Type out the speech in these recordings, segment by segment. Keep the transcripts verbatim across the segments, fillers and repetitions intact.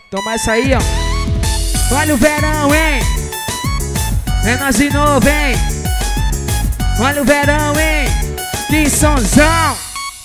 Toma essa aí, ó. Olha o verão, hein? É nós de novo, hein? Olha o verão, hein? Que sonzão!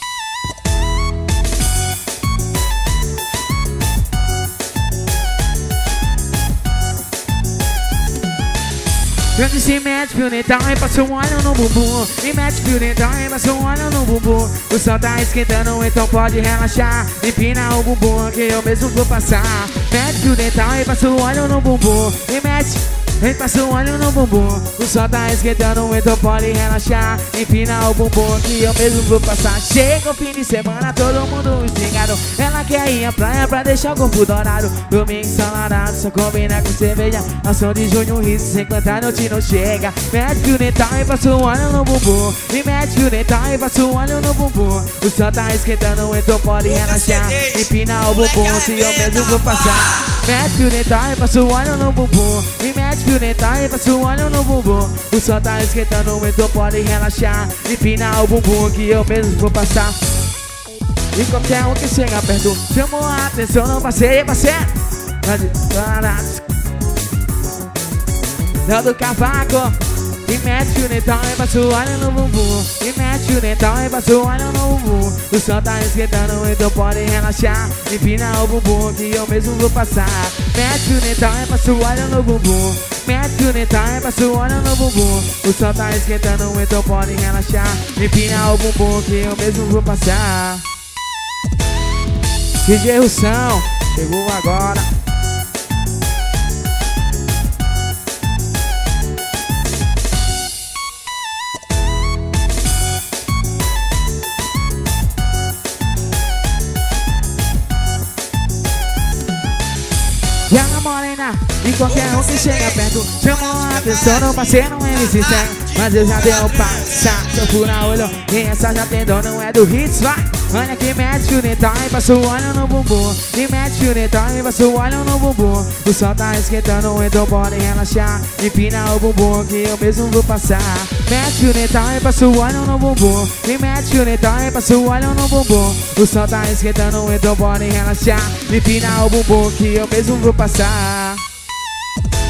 Quando se mete fio dental e passa um óleo no bumbum. E mete fio dental e passa um óleo no bumbum. O sol tá esquentando, então pode relaxar. Empina o bumbum que eu mesmo vou passar. Mete fio dental e passa um óleo no bumbum. E mete, e passa um óleo no bumbum. O sol tá esquentando, então pode relaxar. Empina o bumbum que eu mesmo vou passar. Chega o fim de semana, todo mundo estigado. Ela quer ir à praia pra deixar o corpo dourado. Domingo ensolarado, só combina com cerveja. Ação de junho, riso, sem cantar, noite não chega. Mete fio dental e passa um óleo no bumbum. E mete fio dental e passa um óleo no bumbum. O sol tá esquentando, então pode relaxar. Empina o bumbum que eu mesmo vou passar. Mete fio dental e passa um óleo no bumbum. E mete fio dental e passa um óleo no bumbum. O sol tá esquentando, então pode relaxar. Empina o bumbum que eu mesmo vou passar. E qualquer um que chega perto chamou a atenção, não passei, parceiro. Dando cavaco. E mete fio dental e passa o óleo no bumbum. E mete fio dental e passa o óleo no bumbum. O sol tá esquentando, então pode relaxar. Empina o bumbum que eu mesmo vou passar. Mete fio dental e passa o óleo no bumbum. Mete fio dental e passa o óleo no bumbum. O sol tá esquentando, então pode relaxar. Empina o bumbum que eu mesmo vou passar. D J Russão, chegou agora. E a morena, e qualquer um que chega perto chamou a atenção, não passei no M C sério. Mas eu já dei um passar, se eu furar olho. E essa já tem dor, não é do hits, vai. Olha que mete fio dental e passa o óleo no bumbum. E mete fio dental e passa o óleo no bumbum. O sol tá esquentando, então pode relaxar. Empina o bumbum que eu mesmo vou passar. Mete fio dental e passa o óleo no bumbum. E mete fio dental e passa o óleo no bumbum. O sol tá esquentando, então pode relaxar. Empina o bumbum que eu mesmo vou passar.